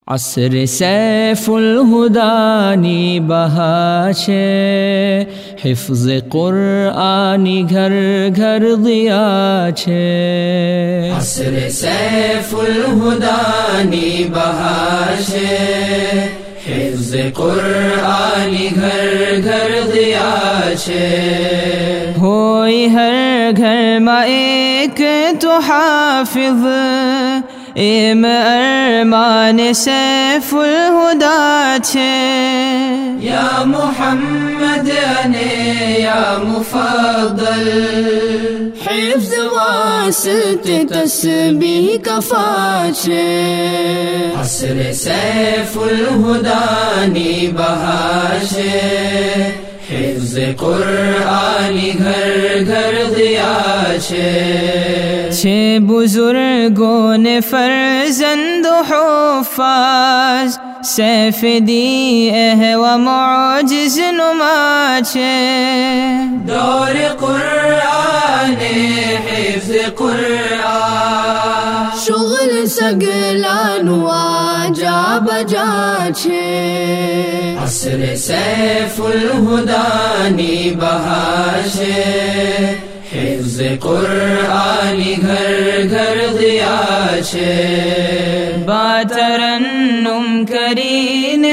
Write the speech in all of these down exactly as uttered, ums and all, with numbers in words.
عصر سیف الہدانی بہا چھے، حفظ قرآنی گھر گھر دیا چھے۔ عصر سیف الہدانی بہا چھے، حفظ قرآنی گھر گھر دیا چھے۔ ہوئی ہر گھر میں ایک تو حافظ، ایم ارمان سیف الہدا چھے۔ یا محمد انے یا مفضل، حفظ واسط تسبیح کفا چھے۔ عصر سیف الہدانی بہا چھے، حفظ قرآنی گھر گھر دیا چھے۔ چھ بزرگوں نے فرزند و حفاظ، سیف دیئے و معجز نما چھے۔ دور قرآن حفظ قرآن، شغل سگلانو آجا بجا چھے۔ عصر سیف الہدانی بہا چھے، حفظ قرآنی گھر گھر دیا چھے۔ با ترنم کرین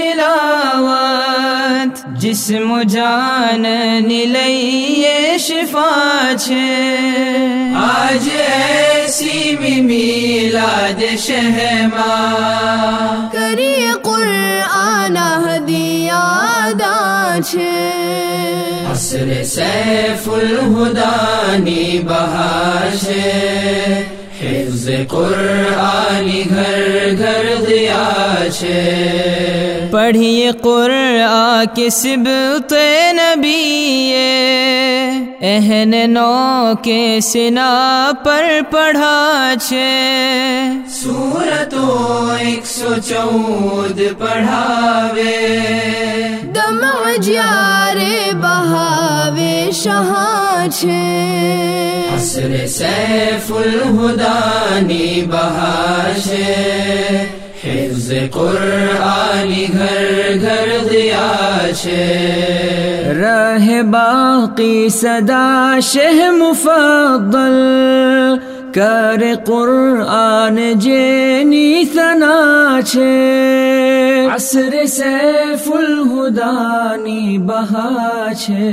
تلاوت، جسم و جان نلیے شفا چھے۔ آج ایسی می میلاد شہما، کری قرآن ہدیہ دا چھے۔ عصر سیف الہدانی بہا چھے، حفظ قرآنی گھر گھر دیا چھے۔ پڑھیے قرآن کے سبط نبی، اہن نو کے سنا پر پڑھا چھے۔ سورتوں ایک سو چود پڑھاوے، دمع جیارے بہاوے شہاں چھے۔ عصر سیف الہدانی بہا چھے، حفظ قرآنی گھر گھر دیا چھے۔ راہ باقی صدا شہ مفضل، کار قرآن جینی ثنا چھے۔ عصر سیف الہدانی بہا چھے،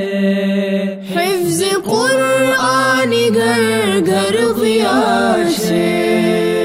حفظ قرآنی گھر گھر دیا چھے۔